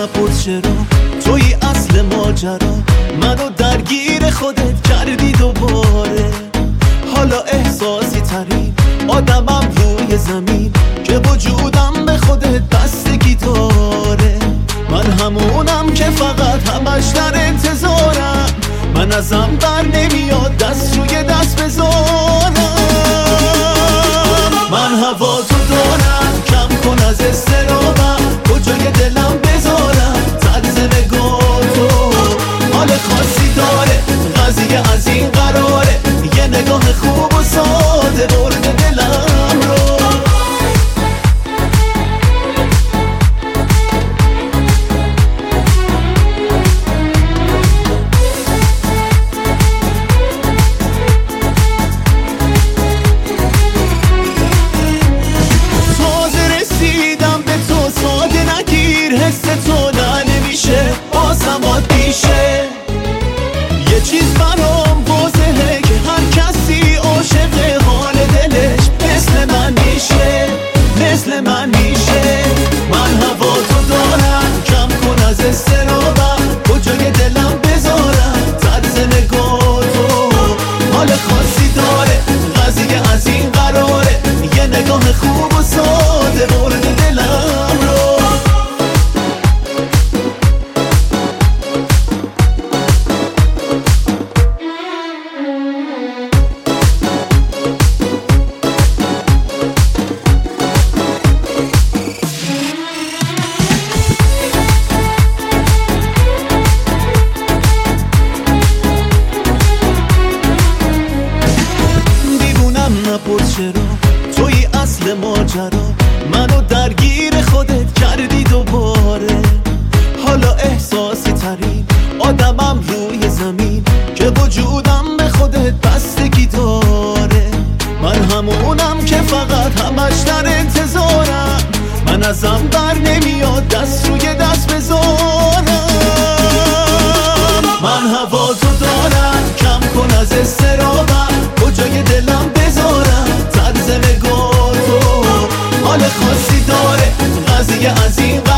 نپرس چرا توی اصل ماجرا منو درگیر خودت کردی دوباره. حالا احساسی ترین آدمم روی زمین که وجودم به خودت بستگی داره. من همونم که فقط همش در انتظارم، من ازم بر نمیاد دست روی دست بذارم. من هوا تو دارم، کم کن از استرابم، کجای دلم بذارم طرز نگاه تو. حال خاصی داره قضیه از این قراره، یه نگاه خوب و ساده برد دلم رو. حس تو نه نمیشه بازم پیشه. یه چیز برام واضحه که هر کسی عاشق حال دلش مثل من میشه، مثل من میشه. من هوا تو دارم، کم کن از استرابم، کجای دلم بذارم طرز نگاه تو. حال خاصی داره قضیه از این قراره، یه نگاه خوب و ساده برد دلم رو. نپرس چرا توی اصل ماجرا منو درگیر خودت کردی دوباره. حالا احساسی ترین آدمم روی زمین که وجودم به خودت بستگی داره. من همونم که فقط همش در انتظارم، من ازم بر نمیاد دست روی دست بذارم. من هوا تو دارم، کم کن از استرابم، کجای دلم بذارم طرز نگاه تو. حال خاصی داره قضیه از این